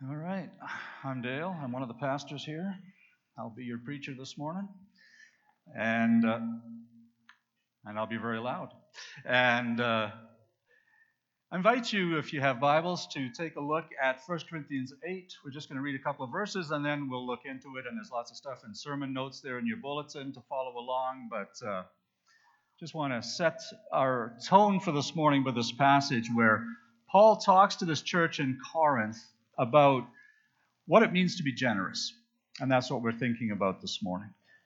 All right. I'm Dale. I'm one of the pastors here. I'll be your preacher this morning, and I'll be very loud. And I invite you, if you have Bibles, to take a look at 1 Corinthians 8. We're just going to read a couple of verses, and then we'll look into it. And there's lots of stuff in sermon notes there in your bulletin to follow along. But just want to set our tone for this morning with this passage where Paul talks to this church in Corinth about what it means to be generous. And that's what we're thinking about this morning.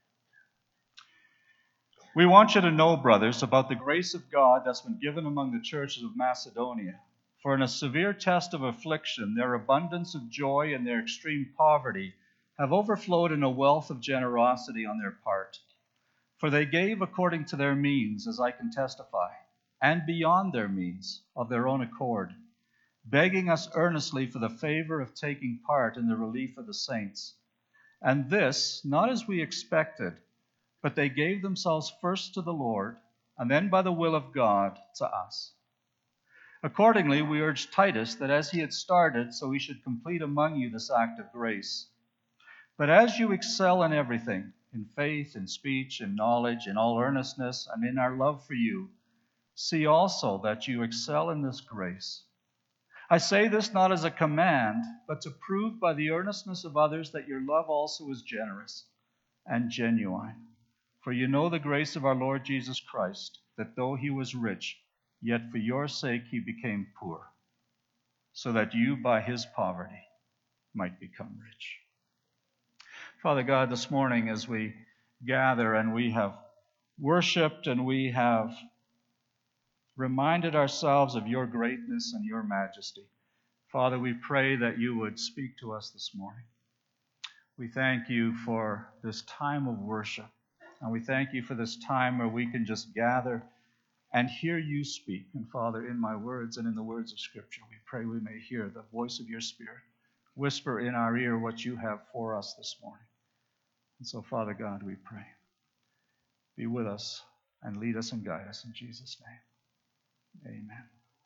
We want you to know, brothers, about the grace of God that's been given among the churches of Macedonia. For in a severe test of affliction, their abundance of joy and their extreme poverty have overflowed in a wealth of generosity on their part. For they gave according to their means, as I can testify, and beyond their means, of their own accord, begging us earnestly for the favor of taking part in the relief of the saints. And this, not as we expected, but they gave themselves first to the Lord, and then by the will of God to us. Accordingly, we urged Titus that as he had started, so he should complete among you this act of grace. But as you excel in everything, in faith, in speech, in knowledge, in all earnestness, and in our love for you, see also that you excel in this grace. I say this not as a command, but to prove by the earnestness of others that your love also is generous and genuine. For you know the grace of our Lord Jesus Christ, that though he was rich, yet for your sake he became poor, so that you by his poverty might become rich. Father God, this morning as we gather and we have worshiped and we have reminded ourselves of your greatness and your majesty. Father, we pray that you would speak to us this morning. We thank you for this time of worship, and we thank you for this time where we can just gather and hear you speak. And Father, in my words and in the words of Scripture, we pray we may hear the voice of your Spirit whisper in our ear what you have for us this morning. And so, Father God, we pray, be with us and lead us and guide us in Jesus' name. Amen.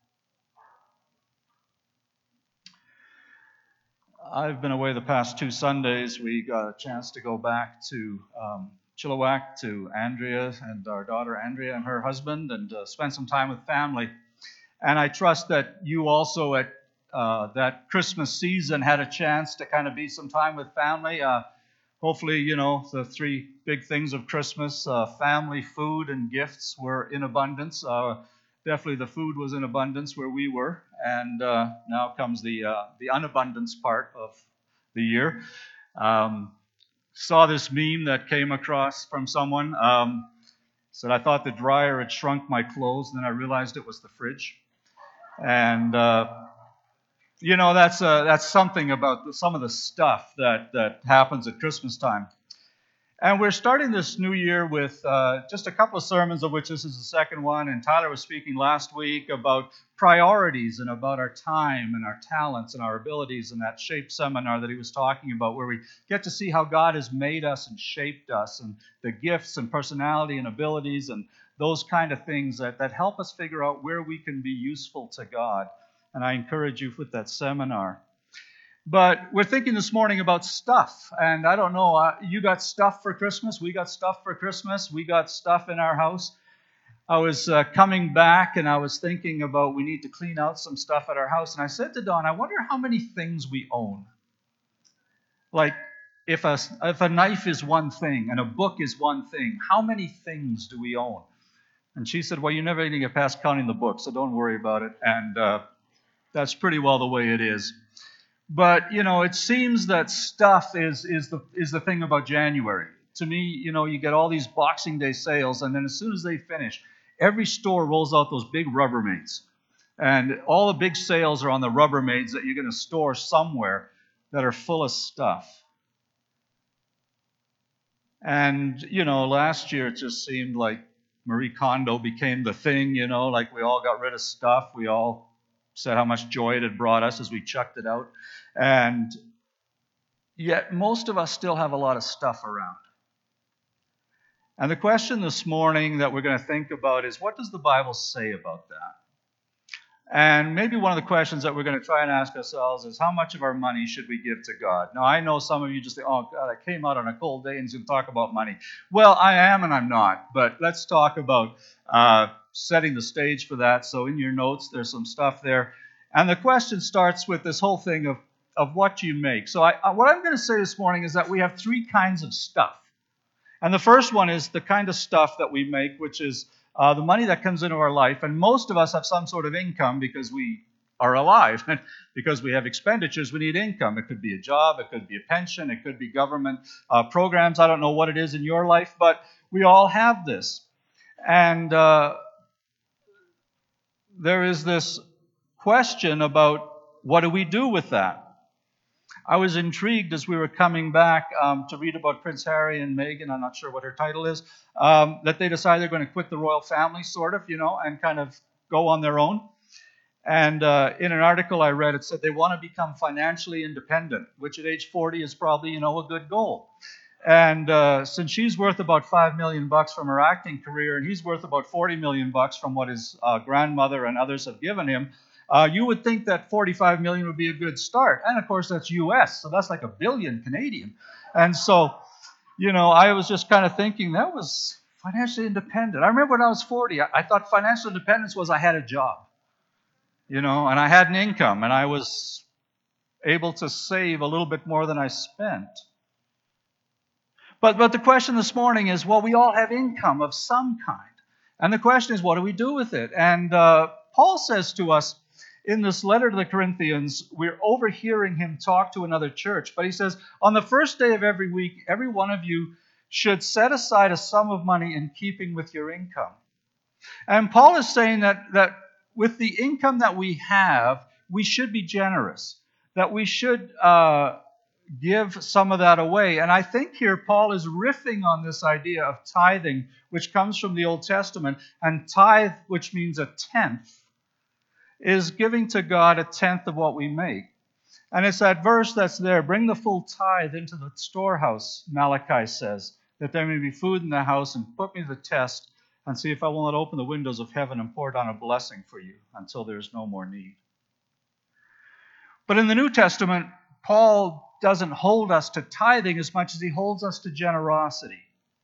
I've been away the past 2 Sundays. We got a chance to go back to Chilliwack to Andrea and our daughter Andrea and her husband and spend some time with family. And I trust that you also at that Christmas season had a chance to kind of be some time with family. Hopefully, you know, the 3 big things of Christmas, family, food, and gifts were in abundance. Definitely the food was in abundance where we were, and now comes the unabundance part of the year. Saw this meme that came across from someone. Said, I thought the dryer had shrunk my clothes, and then I realized it was the fridge. And, you know, that's something about some of the stuff that happens at Christmas time. And we're starting this new year with just a couple of sermons, of which this is the second one. And Tyler was speaking last week about priorities and about our time and our talents and our abilities in that SHAPE seminar that he was talking about, where we get to see how God has made us and shaped us and the gifts and personality and abilities and those kind of things that help us figure out where we can be useful to God. And I encourage you with that seminar. But we're thinking this morning about stuff. And I don't know, you got stuff for Christmas? We got stuff for Christmas. We got stuff in our house. I was coming back and I was thinking about we need to clean out some stuff at our house. And I said to Dawn, I wonder how many things we own. Like, if a knife is one thing and a book is one thing, how many things do we own? And she said, well, you're never going to get past counting the books, so don't worry about it. And that's pretty well the way it is. But, you know, it seems that stuff is the thing about January. To me, you know, you get all these Boxing Day sales, and then as soon as they finish, every store rolls out those big Rubbermaids. And all the big sales are on the Rubbermaids that you're going to store somewhere that are full of stuff. And, you know, last year it just seemed like Marie Kondo became the thing, you know, like we all got rid of stuff. We all said how much joy it had brought us as we chucked it out. And yet most of us still have a lot of stuff around. And the question this morning that we're going to think about is, what does the Bible say about that? And maybe one of the questions that we're going to try and ask ourselves is, how much of our money should we give to God? Now, I know some of you just think, oh, God, I came out on a cold day and he's going to talk about money. Well, I am and I'm not. But let's talk about setting the stage for that. So in your notes, there's some stuff there. And the question starts with this whole thing of what you make. So what I'm going to say this morning is that we have three kinds of stuff. And the first one is the kind of stuff that we make, which is the money that comes into our life. And most of us have some sort of income because we are alive. And because we have expenditures, we need income. It could be a job, it could be a pension, it could be government programs. I don't know what it is in your life, but we all have this. And there is this question about, what do we do with that? I was intrigued as we were coming back to read about Prince Harry and Meghan, I'm not sure what her title is, that they decided they're going to quit the royal family, sort of, and kind of go on their own. And in an article I read, it said they want to become financially independent, which at age 40 is probably, a good goal. And since she's worth about $5 million from her acting career, and he's worth about $40 million from what his grandmother and others have given him, you would think that $45 million would be a good start. And of course, that's US, so that's like $1 billion Canadian. And so, I was just kind of thinking that was financially independent. I remember when I was 40, I thought financial independence was I had a job, and I had an income, and I was able to save a little bit more than I spent. But the question this morning is, well, we all have income of some kind. And the question is, what do we do with it? And Paul says to us in this letter to the Corinthians, we're overhearing him talk to another church, but he says, on the first day of every week, every one of you should set aside a sum of money in keeping with your income. And Paul is saying that with the income that we have, we should be generous, that we should give some of that away. And I think here Paul is riffing on this idea of tithing, which comes from the Old Testament, and tithe, which means a tenth, is giving to God a tenth of what we make. And it's that verse that's there, bring the full tithe into the storehouse, Malachi says, that there may be food in the house, and put me to the test, and see if I will not open the windows of heaven and pour down a blessing for you until there is no more need. But in the New Testament, Paul doesn't hold us to tithing as much as he holds us to generosity.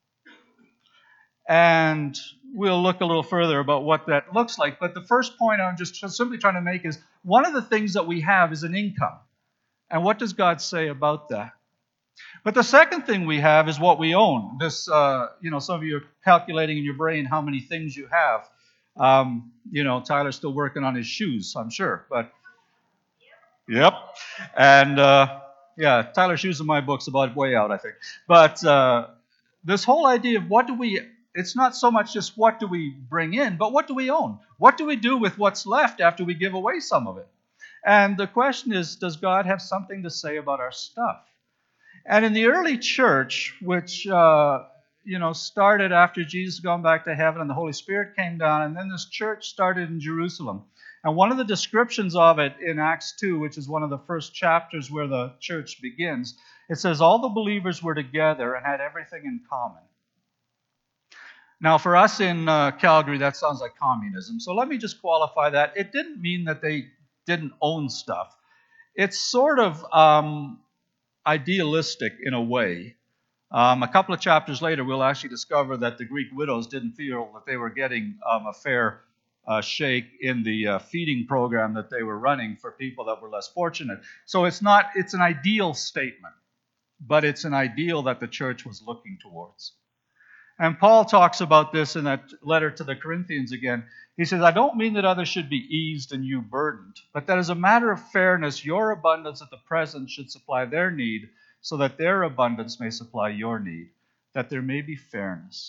And we'll look a little further about what that looks like. But the first point I'm just simply trying to make is, one of the things that we have is an income. And what does God say about that? But the second thing we have is what we own. This, some of you are calculating in your brain how many things you have. Tyler's still working on his shoes, I'm sure. But yep. And Tyler's shoes in my book's about way out, I think. But this whole idea of it's not so much just what do we bring in, but what do we own? What do we do with what's left after we give away some of it? And the question is, does God have something to say about our stuff? And in the early church, which started after Jesus had gone back to heaven and the Holy Spirit came down, and then this church started in Jerusalem. And one of the descriptions of it in Acts 2, which is one of the first chapters where the church begins, it says all the believers were together and had everything in common. Now, for us in Calgary, that sounds like communism. So let me just qualify that. It didn't mean that they didn't own stuff. It's sort of idealistic in a way. A couple of chapters later, we'll actually discover that the Greek widows didn't feel that they were getting a fair shake in the feeding program that they were running for people that were less fortunate. So it's an ideal statement, but it's an ideal that the church was looking towards. And Paul talks about this in that letter to the Corinthians again. He says, I don't mean that others should be eased and you burdened, but that as a matter of fairness, your abundance at the present should supply their need, so that their abundance may supply your need, that there may be fairness.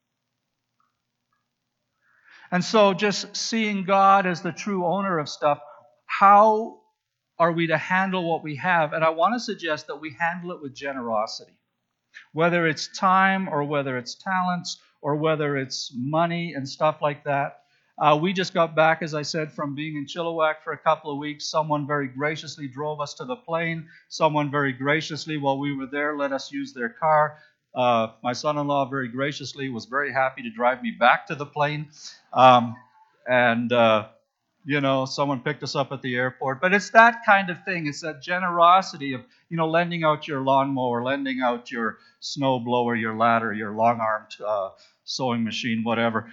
And so just seeing God as the true owner of stuff, how are we to handle what we have? And I want to suggest that we handle it with generosity. Whether it's time or whether it's talents or whether it's money and stuff like that. We just got back, as I said, from being in Chilliwack for a couple of weeks. Someone very graciously drove us to the plane. Someone very graciously, while we were there, let us use their car. My son-in-law very graciously was very happy to drive me back to the plane. Someone picked us up at the airport. But it's that kind of thing. It's that generosity of, lending out your lawnmower, lending out your snow blower, your ladder, your long-armed sewing machine, whatever.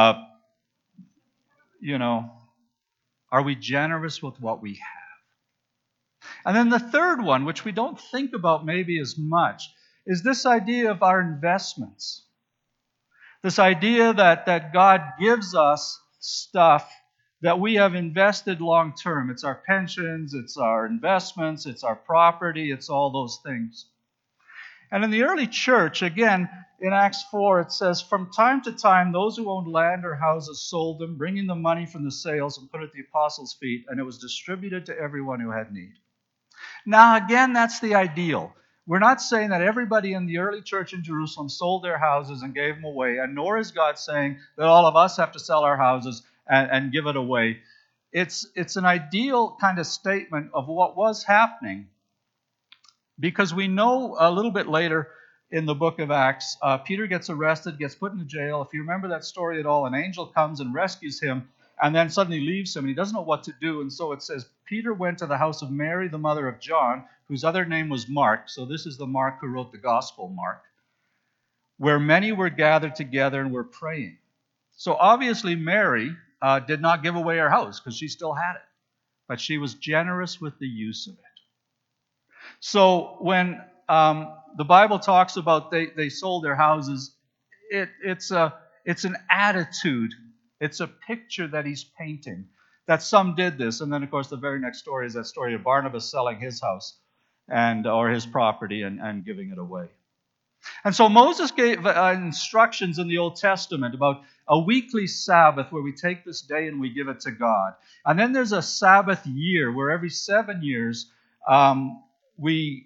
You know, are we generous with what we have? And then the third one, which we don't think about maybe as much, is this idea of our investments. This idea that God gives us stuff that we have invested long term. It's our pensions, it's our investments, it's our property, it's all those things. And in the early church, again, in Acts 4, it says, from time to time, those who owned land or houses sold them, bringing the money from the sales and put it at the apostles' feet, and it was distributed to everyone who had need. Now, again, that's the ideal. We're not saying that everybody in the early church in Jerusalem sold their houses and gave them away, and nor is God saying that all of us have to sell our houses and give it away. It's an ideal kind of statement of what was happening, because we know a little bit later in the book of Acts, Peter gets arrested, gets put into jail. If you remember that story at all, an angel comes and rescues him, and then suddenly leaves him, and he doesn't know what to do. And so it says, Peter went to the house of Mary, the mother of John, whose other name was Mark. So this is the Mark who wrote the Gospel, Mark, where many were gathered together and were praying. So obviously Mary did not give away her house because she still had it, but she was generous with the use of it. So when the Bible talks about they sold their houses, it's an attitude. It's a picture that he's painting, that some did this. And then, of course, the very next story is that story of Barnabas selling his house or his property and giving it away. And so Moses gave instructions in the Old Testament about a weekly Sabbath where we take this day and we give it to God. And then there's a Sabbath year where every 7 years the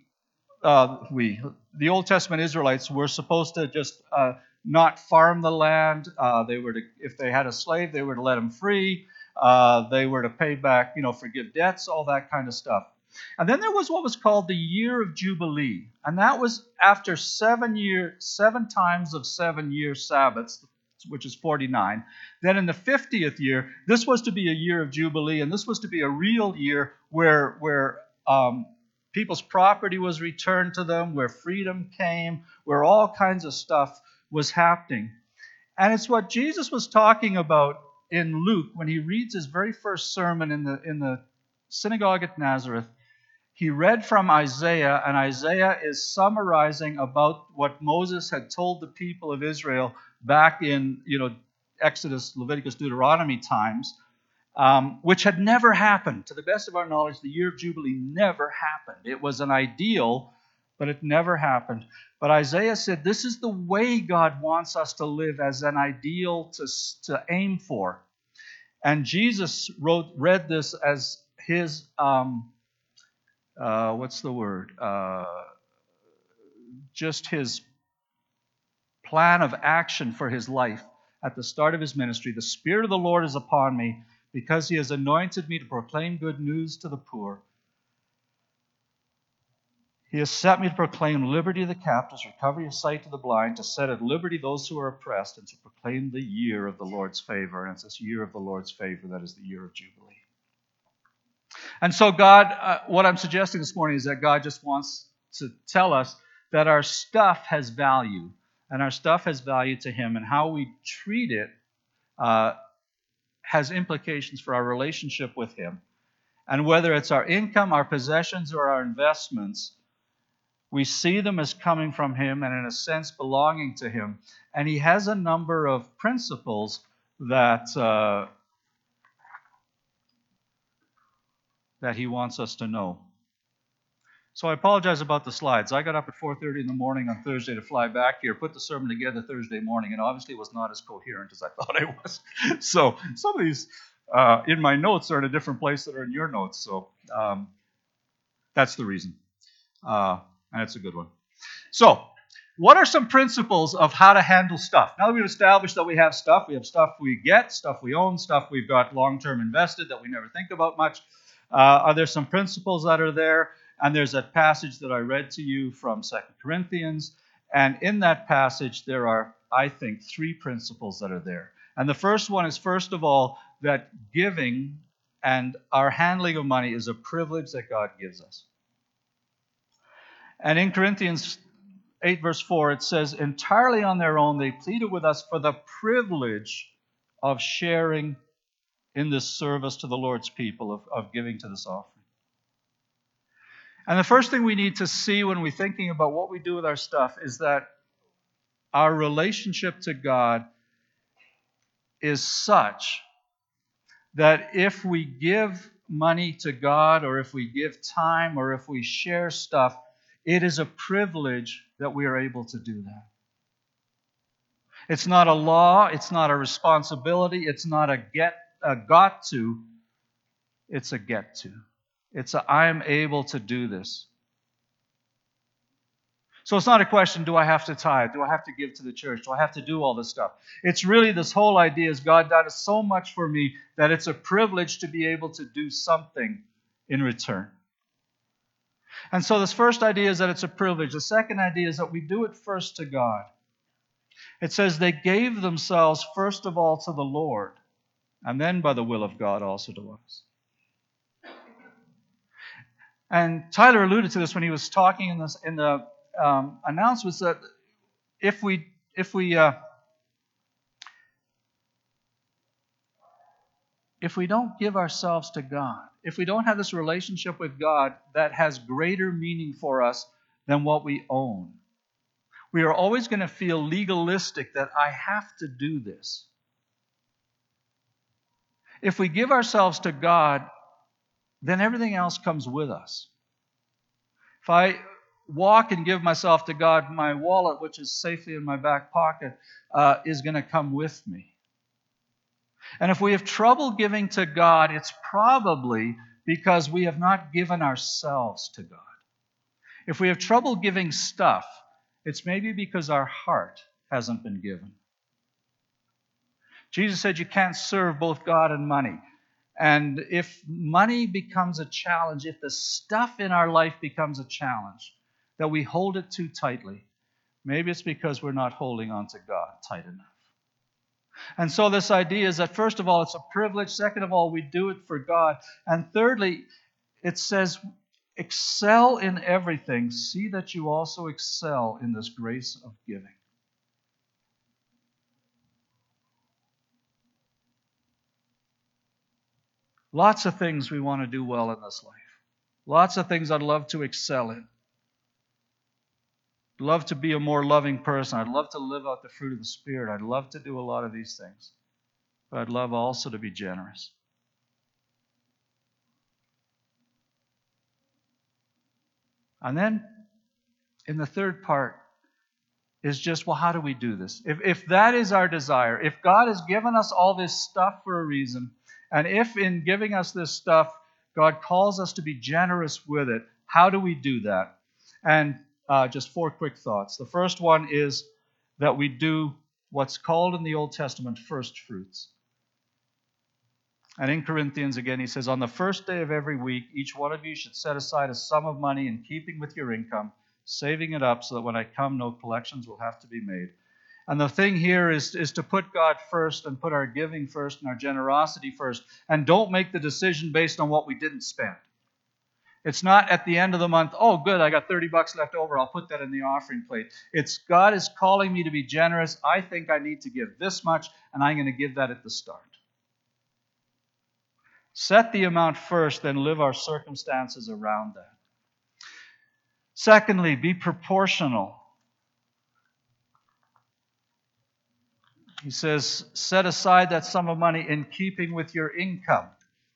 Old Testament Israelites were supposed to just not farm the land. If they had a slave, they were to let him free. They were to pay back, forgive debts, all that kind of stuff. And then there was what was called the year of Jubilee, and that was after 7 times of 7 year Sabbaths, which is 49. Then in the 50th year, this was to be a year of Jubilee, and this was to be a real year where people's property was returned to them, where freedom came, where all kinds of stuff was happening. And it's what Jesus was talking about in Luke when he reads his very first sermon in the synagogue at Nazareth. He read from Isaiah, and Isaiah is summarizing about what Moses had told the people of Israel back in Exodus, Leviticus, Deuteronomy times, which had never happened. To the best of our knowledge, the year of Jubilee never happened. It was an ideal, but it never happened. But Isaiah said this is the way God wants us to live, as an ideal to aim for. And Jesus read this as his, just his plan of action for his life at the start of his ministry. The Spirit of the Lord is upon me, because he has anointed me to proclaim good news to the poor. He has set me to proclaim liberty to the captives, recovery of sight to the blind, to set at liberty those who are oppressed, and to proclaim the year of the Lord's favor. And it's this year of the Lord's favor that is the year of Jubilee. And so God, what I'm suggesting this morning is that God just wants to tell us that our stuff has value, and our stuff has value to him, and how we treat it has implications for our relationship with him. And whether it's our income, our possessions, or our investments, we see them as coming from him and in a sense belonging to him. And he has a number of principles that he wants us to know. So I apologize about the slides. I got up at 4:30 in the morning on Thursday to fly back here, put the sermon together Thursday morning, and obviously was not as coherent as I thought I was. So some of these in my notes are in a different place that are in your notes. So that's the reason. And it's a good one. So what are some principles of how to handle stuff? Now that we've established that we have stuff we get, stuff we own, stuff we've got long-term invested that we never think about much. Are there some principles that are there? And there's a passage that I read to you from 2 Corinthians. And in that passage, there are, I think, 3 principles that are there. And the first one is, first of all, that giving and our handling of money is a privilege that God gives us. And in Corinthians 8 verse 4, it says, entirely on their own, they pleaded with us for the privilege of sharing in this service to the Lord's people, of giving to this offering. And the first thing we need to see when we're thinking about what we do with our stuff is that our relationship to God is such that if we give money to God, or if we give time, or if we share stuff, it is a privilege that we are able to do that. It's not a law, it's not a responsibility, it's not a got to, it's a get to. It's a I am able to do this. So it's not a question, do I have to tithe? Do I have to give to the church? Do I have to do all this stuff? It's really this whole idea is God does so much for me that it's a privilege to be able to do something in return. And so this first idea is that it's a privilege. The second idea is that we do it first to God. It says they gave themselves first of all to the Lord, and then by the will of God also to us. And Tyler alluded to this when he was talking in the announcements, that if we don't give ourselves to God, if we don't have this relationship with God that has greater meaning for us than what we own, we are always going to feel legalistic that I have to do this. If we give ourselves to God, then everything else comes with us. If I walk and give myself to God, my wallet, which is safely in my back pocket, is going to come with me. And if we have trouble giving to God, it's probably because we have not given ourselves to God. If we have trouble giving stuff, it's maybe because our heart hasn't been given. Jesus said you can't serve both God and money. And if money becomes a challenge, if the stuff in our life becomes a challenge, that we hold it too tightly, maybe it's because we're not holding on to God tight enough. And so this idea is that first of all, it's a privilege. Second of all, we do it for God. And thirdly, it says, excel in everything. See that you also excel in this grace of giving. Lots of things we want to do well in this life. Lots of things I'd love to excel in. I'd love to be a more loving person. I'd love to live out the fruit of the Spirit. I'd love to do a lot of these things. But I'd love also to be generous. And then, in the third part, is just, well, how do we do this? If that is our desire, if God has given us all this stuff for a reason, and if in giving us this stuff, God calls us to be generous with it, how do we do that? And just 4 quick thoughts. The first one is that we do what's called in the Old Testament first fruits. And in Corinthians, again, he says, on the first day of every week, each one of you should set aside a sum of money in keeping with your income, saving it up so that when I come, no collections will have to be made. And the thing here is to put God first and put our giving first and our generosity first. And don't make the decision based on what we didn't spend. It's not at the end of the month, oh, good, I got $30 left over, I'll put that in the offering plate. It's God is calling me to be generous. I think I need to give this much, and I'm going to give that at the start. Set the amount first, then live our circumstances around that. Secondly, be proportional. He says, set aside that sum of money in keeping with your income.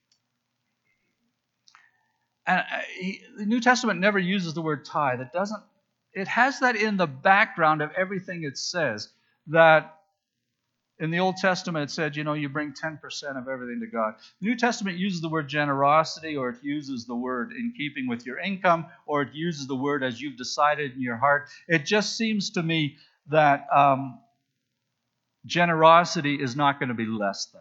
And the New Testament never uses the word tithe. It has that in the background of everything it says. That in the Old Testament it said, you bring 10% of everything to God. The New Testament uses the word generosity, or it uses the word in keeping with your income, or it uses the word as you've decided in your heart. It just seems to me that generosity is not going to be less than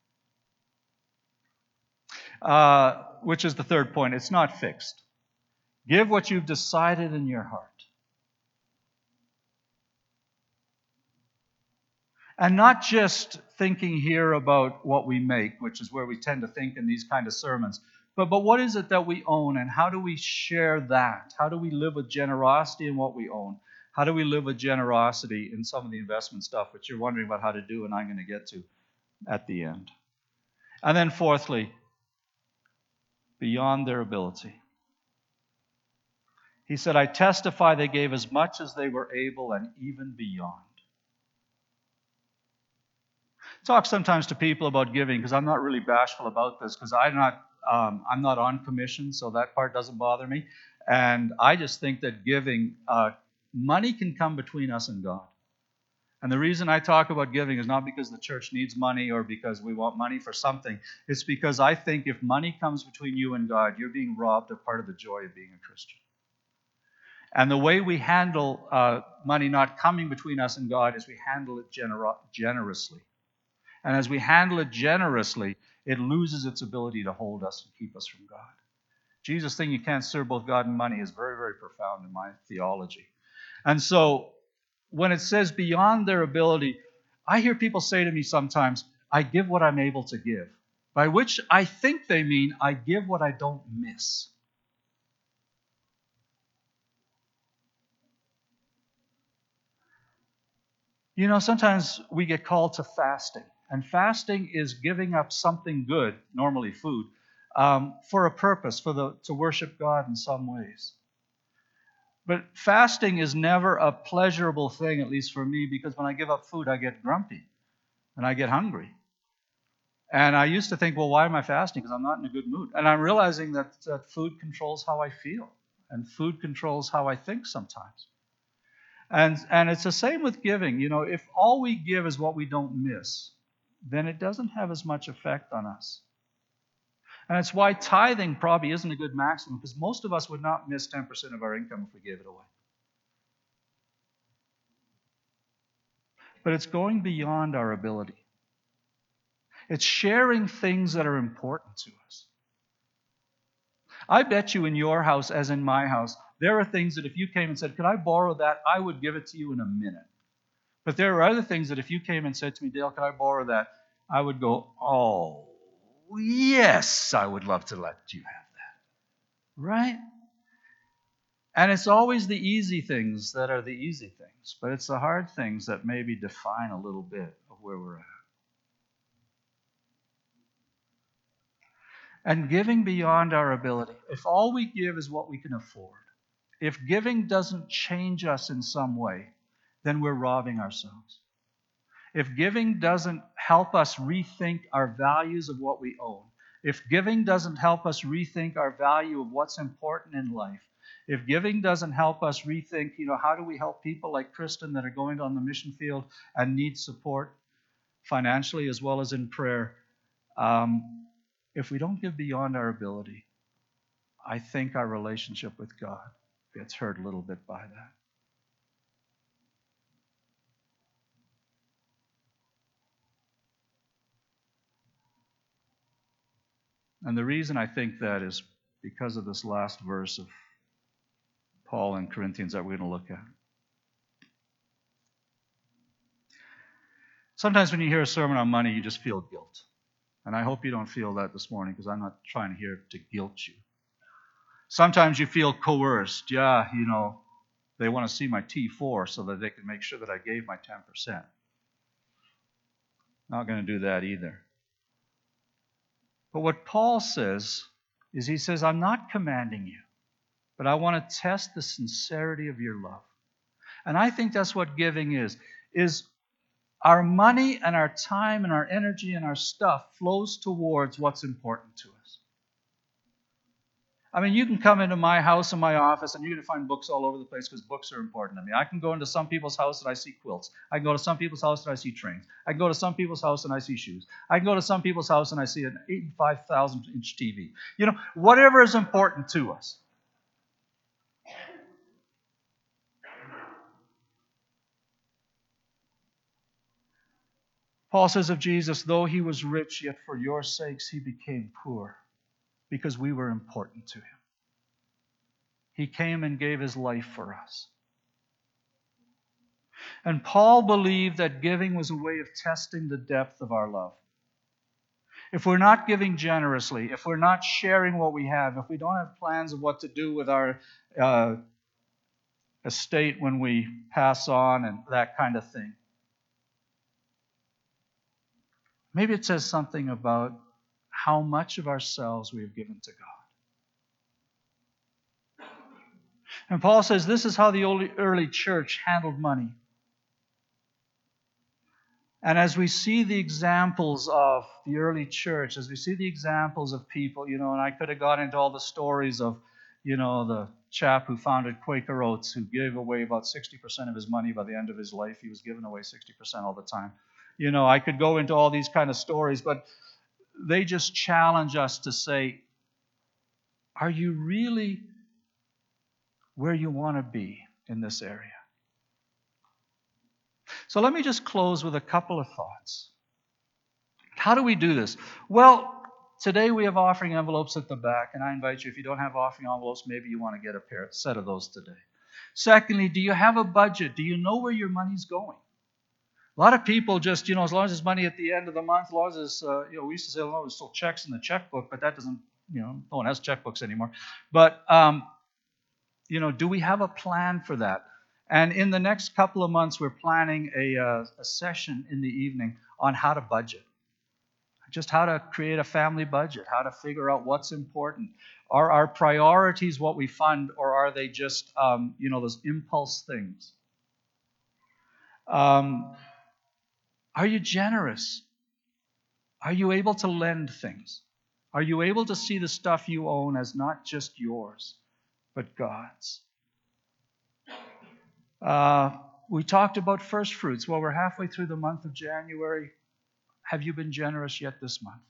that. Which is the third point. It's not fixed. Give what you've decided in your heart. And not just thinking here about what we make, which is where we tend to think in these kind of sermons. But what is it that we own, and how do we share that? How do we live with generosity in what we own? How do we live with generosity in some of the investment stuff, which you're wondering about how to do, and I'm going to get to at the end. And then fourthly, beyond their ability. He said, I testify they gave as much as they were able and even beyond. Talk sometimes to people about giving, because I'm not really bashful about this, because I'm not on commission, so that part doesn't bother me. And I just think that giving, money can come between us and God. And the reason I talk about giving is not because the church needs money or because we want money for something. It's because I think if money comes between you and God, you're being robbed of part of the joy of being a Christian. And the way we handle money not coming between us and God is we handle it generously. And as we handle it generously, it loses its ability to hold us and keep us from God. Jesus' thing, you can't serve both God and money, is very, very profound in my theology. And so, when it says beyond their ability, I hear people say to me sometimes, I give what I'm able to give. By which I think they mean, I give what I don't miss. You know, sometimes we get called to fasting. And fasting is giving up something good, normally food, for a purpose, to worship God in some ways. But fasting is never a pleasurable thing, at least for me, because when I give up food, I get grumpy and I get hungry. And I used to think, well, why am I fasting? Because I'm not in a good mood. And I'm realizing that food controls how I feel, and food controls how I think sometimes. And it's the same with giving. You know, if all we give is what we don't miss, then it doesn't have as much effect on us. And it's why tithing probably isn't a good maximum, because most of us would not miss 10% of our income if we gave it away. But it's going beyond our ability. It's sharing things that are important to us. I bet you in your house, as in my house, there are things that if you came and said, could I borrow that? I would give it to you in a minute. But there are other things that if you came and said to me, Dale, could I borrow that? I would go, oh, yes, I would love to let you have that. Right? And it's always the easy things that are the easy things. But it's the hard things that maybe define a little bit of where we're at. And giving beyond our ability. If all we give is what we can afford, if giving doesn't change us in some way, then we're robbing ourselves. If giving doesn't help us rethink our values of what we own, if giving doesn't help us rethink our value of what's important in life, if giving doesn't help us rethink, how do we help people like Kristen that are going on the mission field and need support financially as well as in prayer, if we don't give beyond our ability, I think our relationship with God gets hurt a little bit by that. And the reason I think that is because of this last verse of Paul in Corinthians that we're going to look at. Sometimes when you hear a sermon on money, you just feel guilt. And I hope you don't feel that this morning, because I'm not trying here to guilt you. Sometimes you feel coerced. Yeah, they want to see my T4 so that they can make sure that I gave my 10%. Not going to do that either. But what Paul says is he says, I'm not commanding you, but I want to test the sincerity of your love. And I think that's what giving is our money and our time and our energy and our stuff flows towards what's important to us. I mean, you can come into my house and my office and you're going to find books all over the place because books are important to me. I can go into some people's house and I see quilts. I can go to some people's house and I see trains. I can go to some people's house and I see shoes. I can go to some people's house and I see an 85,000-inch TV. Whatever is important to us. Paul says of Jesus, though he was rich, yet for your sakes he became poor, because we were important to him. He came and gave his life for us. And Paul believed that giving was a way of testing the depth of our love. If we're not giving generously, if we're not sharing what we have, if we don't have plans of what to do with our estate when we pass on and that kind of thing, maybe it says something about how much of ourselves we have given to God. And Paul says this is how the early church handled money. And as we see the examples of the early church, as we see the examples of people, and I could have got into all the stories of, the chap who founded Quaker Oats, who gave away about 60% of his money by the end of his life. He was giving away 60% all the time. I could go into all these kind of stories, but they just challenge us to say, are you really where you want to be in this area? So let me just close with a couple of thoughts. How do we do this? Well, today we have offering envelopes at the back, and I invite you, if you don't have offering envelopes, maybe you want to get a set of those today. Secondly, do you have a budget? Do you know where your money's going? A lot of people just, as long as there's money at the end of the month, as long as there's, we used to say, there's still checks in the checkbook, but that doesn't, no one has checkbooks anymore. But, do we have a plan for that? And in the next couple of months, we're planning a session in the evening on how to budget. Just how to create a family budget, how to figure out what's important. Are our priorities what we fund, or are they just, those impulse things? Are you generous? Are you able to lend things? Are you able to see the stuff you own as not just yours, but God's? We talked about first fruits. Well, we're halfway through the month of January. Have you been generous yet this month?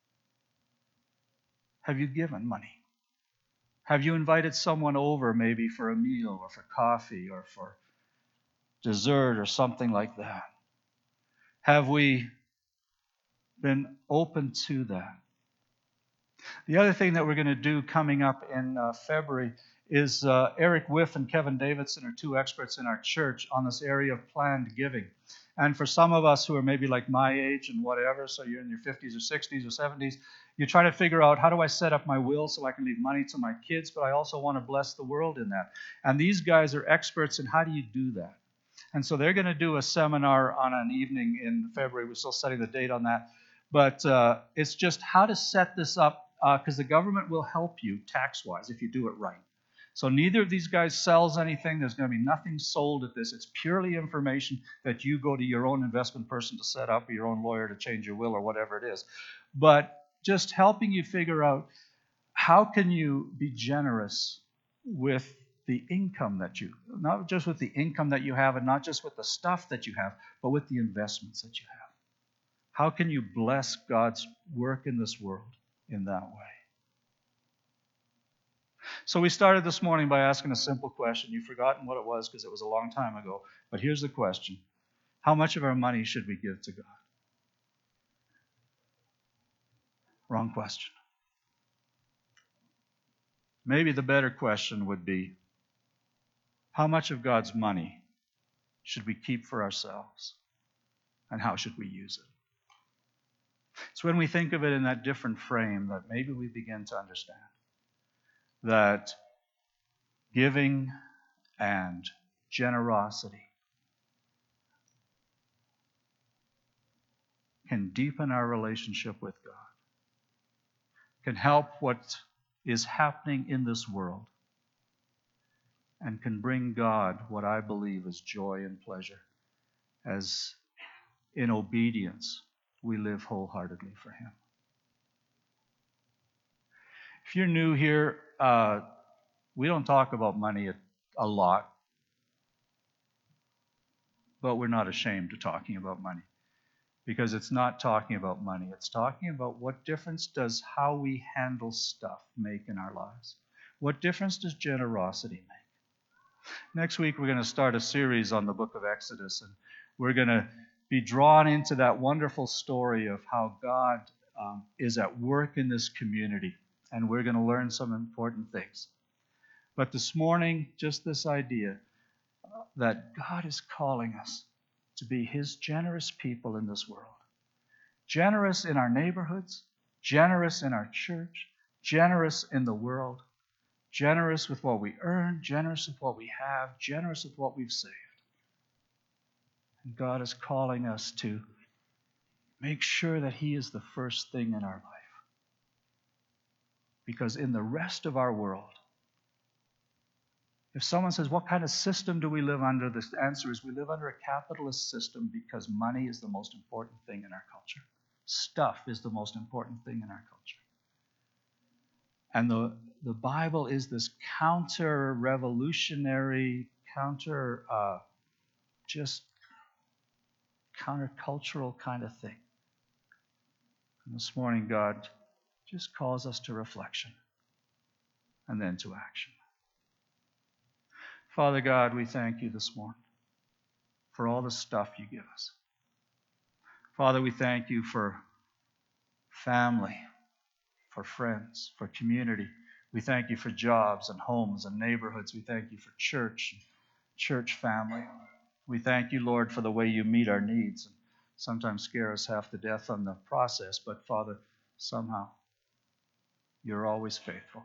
Have you given money? Have you invited someone over maybe for a meal or for coffee or for dessert or something like that? Have we been open to that? The other thing that we're going to do coming up in February is Eric Whiff and Kevin Davidson are two experts in our church on this area of planned giving. And for some of us who are maybe like my age and whatever, so you're in your 50s or 60s or 70s, you're trying to figure out, how do I set up my will so I can leave money to my kids, but I also want to bless the world in that. And these guys are experts in how do you do that. And so they're going to do a seminar on an evening in February. We're still setting the date on that. But it's just how to set this up, because the government will help you tax-wise if you do it right. So neither of these guys sells anything. There's going to be nothing sold at this. It's purely information that you go to your own investment person to set up, or your own lawyer to change your will, or whatever it is. But just helping you figure out, how can you be generous with the income that not just with the income that you have, and not just with the stuff that you have, but with the investments that you have. How can you bless God's work in this world in that way? So we started this morning by asking a simple question. You've forgotten what it was because it was a long time ago. But here's the question. How much of our money should we give to God? Wrong question. Maybe the better question would be, how much of God's money should we keep for ourselves? And how should we use it? It's when we think of it in that different frame that maybe we begin to understand that giving and generosity can deepen our relationship with God, can help what is happening in this world, and can bring God what I believe is joy and pleasure, as in obedience we live wholeheartedly for Him. If you're new here, we don't talk about money a lot, but we're not ashamed of talking about money, because it's not talking about money. It's talking about what difference does how we handle stuff make in our lives. What difference does generosity make? Next week, we're going to start a series on the book of Exodus, and we're going to be drawn into that wonderful story of how God is at work in this community, and we're going to learn some important things. But this morning, just this idea, that God is calling us to be His generous people in this world. Generous in our neighborhoods, generous in our church, generous in the world, generous with what we earn, generous with what we have, generous with what we've saved. And God is calling us to make sure that He is the first thing in our life. Because in the rest of our world, if someone says, what kind of system do we live under? The answer is we live under a capitalist system because money is the most important thing in our culture. Stuff is the most important thing in our culture. And the Bible is this counter-revolutionary, just countercultural kind of thing. And this morning, God just calls us to reflection and then to action. Father God, we thank you this morning for all the stuff you give us. Father, we thank you for family, for friends, for community. We thank you for jobs and homes and neighborhoods. We thank you for church family. We thank you, Lord, for the way you meet our needs and sometimes scare us half to death on the process. But Father, somehow you're always faithful.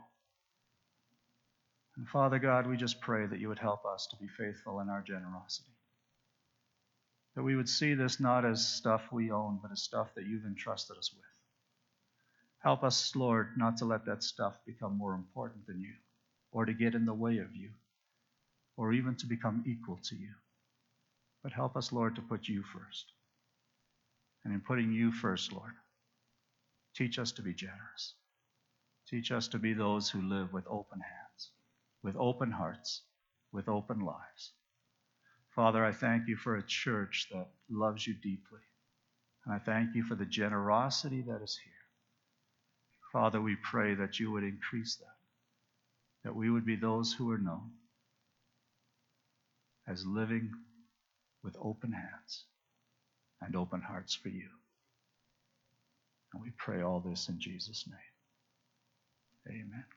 And Father God, we just pray that you would help us to be faithful in our generosity. That we would see this not as stuff we own, but as stuff that you've entrusted us with. Help us, Lord, not to let that stuff become more important than you, or to get in the way of you, or even to become equal to you. But help us, Lord, to put you first. And in putting you first, Lord, teach us to be generous. Teach us to be those who live with open hands, with open hearts, with open lives. Father, I thank you for a church that loves you deeply. And I thank you for the generosity that is here. Father, we pray that you would increase that we would be those who are known as living with open hands and open hearts for you. And we pray all this in Jesus' name. Amen.